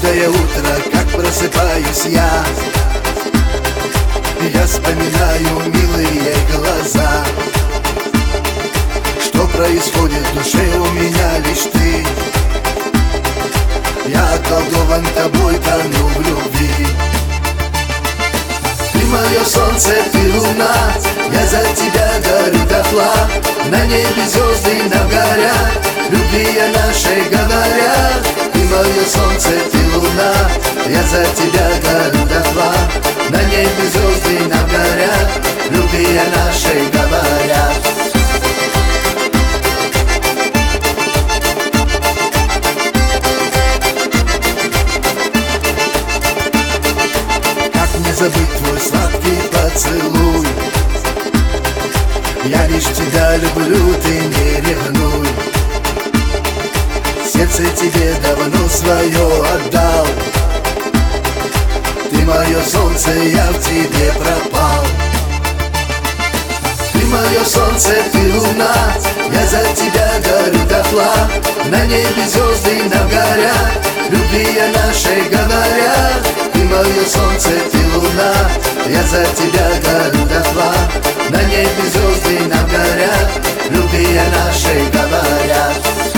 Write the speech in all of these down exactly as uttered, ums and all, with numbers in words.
Каждое утро, как просыпаюсь я, я вспоминаю милые глаза. Что происходит в душе у меня лишь ты. Я околдован тобой, тону в любви. Ты мое солнце, ты луна, я за тебя горю дотла. На небе звезды нам горят, любви о нашей говорят. Ты мое солнце, ты луна, я за тебя горю дотла. На небе звезды нам горят, любви о нашей говорят. Как мне забыть твой сладкий поцелуй? Я лишь тебя люблю, ты не ревнуй. Сердце тебе давно свое отдал. Ты мое солнце, я в тебе пропал. Ты мое солнце, ты луна, я за тебя горю дотла. На небе звезды нам горят, любви о нашей говорят. Ты мое солнце, ты луна, я за тебя горю дотла. На небе звезды нам горят, любви о нашей говорят.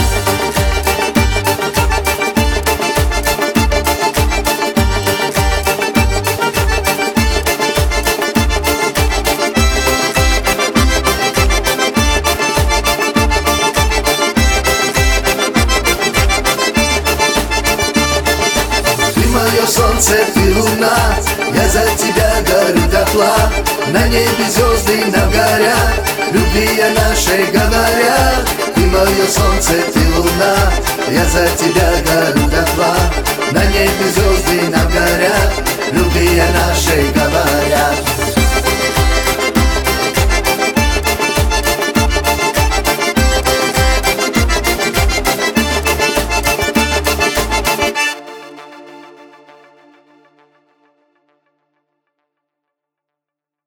Мое солнце, ты луна, я за тебя горю дотла. На небе звезды нам горят, любви о нашей говорят. Ты мое солнце, ты луна, я за тебя горю дотла. На небе звезды нам горят, любви о нашей говорят.